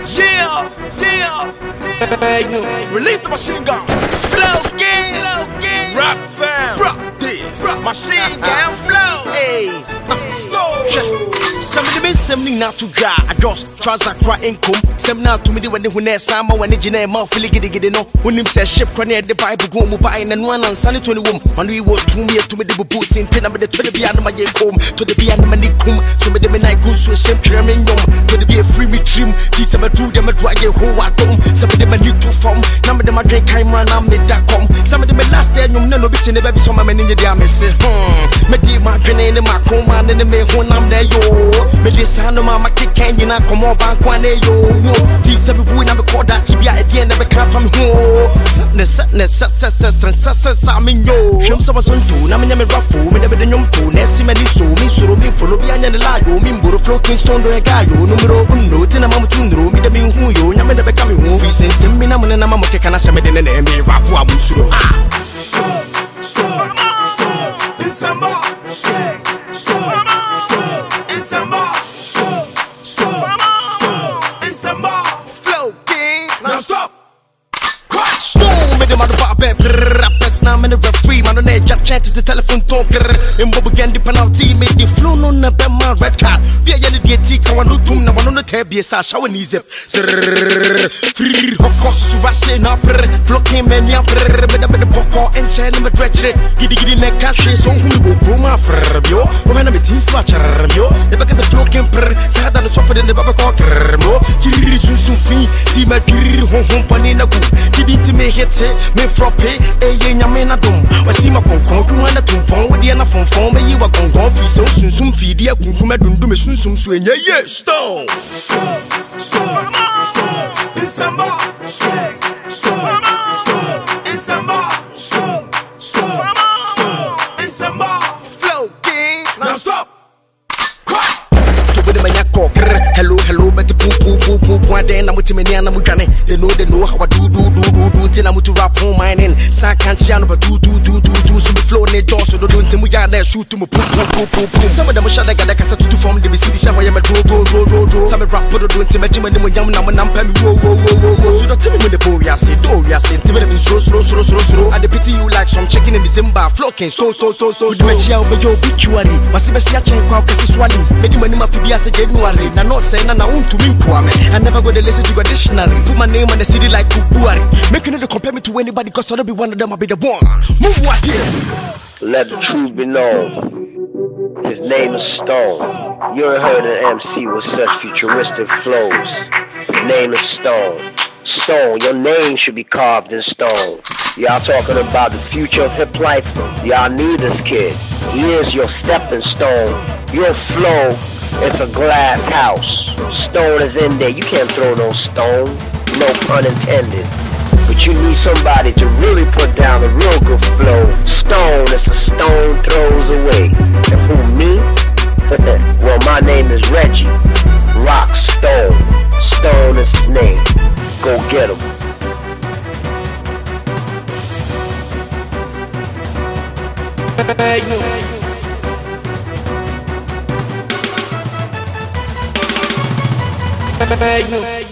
Yeah. Release the machine gun. Flow gang. Rock fam. Rock this. Machine gun flow. Hey. Slow. Somebody not to dry. I just transact right income. Some now to me when they win their summer when they generate more feel get no. When him say ship cranny the Bible go mobile and one on Sunday 21. When we walk to me to me the boots in 10 the 20 beyond my home to the beyond my nickum. So me the night go so shame cramming to the be a free me trim. See some do them a drag a whole at home. Some of them a new to form. Some of them a drink time run and made that come. Some of them a last day no bit in the baby so my man in the damn say me di my grenade in my command and me when I'm there yo. Me listen to my kick can you not come up and kwane yo. Tea some people na me call that chibia at the end of the clap from home. Sadness I'm in yo. Shum some son too na me nyame rap me never the nyum to nesi me ni so me suro me follow bi anya la yo me mboro floating stone do e ga yo numero uno tina mamu tunro me de me hu yo nyame de be ka me hu fi sense me na mo na mamu ke kana shame de ne na me rap wa mu suro stop December stop December stop December flow king now stop Storm with the mother bed now I'm in the referee, man on edge, I've chanted the telephone talk. And what began the penalty, made the flow on the my red card. We are yelling the tea, I want to do now on the tab, yes, I shower easy. Free, of course, rushing up, flocking men, yap, with the popcorn and chain in the dredge. Giddy neck country, so who will grow my furbo. When I'm a teen swatcher, the back is a flocking per, sad and softer than the babacock. Chiri soon fee, see my piri home panina good. Giddy to me hit it, me froppe, a mena dum wa sima konkon ku wana tumpon wo de na fonfon me yi wa konkon fi so sunsum fi de akunkuma dundum me sunsum so enye ye stone December December flow king now stop hello but the poo one day I'm with me and I'm gonna they know how I do till I'm to rap home mining sa can't channel but do so me flow in the door so don't tell me ya na shoot to me poo some of them shot that got kasa to form the city show I am a roll some rap put don't tell me jim and yam na pam wo so don't tell me when the boy ya say do ya say tell me slow I the pity you like some chicken in December flocking stone the match ya be your obituary wasi be sia chen kwa kesi swali me di mani ma fibia say January na no say na unto me poame I never go to listen to a dictionary put my name on the city like Kubuari making it compare me to anybody cause I'll be one of them I'll be the one move what here let the truth be known his name is Stone you heard an MC with such futuristic flows his name is Stone your name should be carved in stone y'all talking about the future of hip life y'all need this kid he is your stepping stone your flow it's a glass house stone is in there you can't throw no stone no pun intended but you need somebody to really put down a real good flow stone is a stone throws away and who me well my name is Reggie Rock Stone is his name go get him hey, no.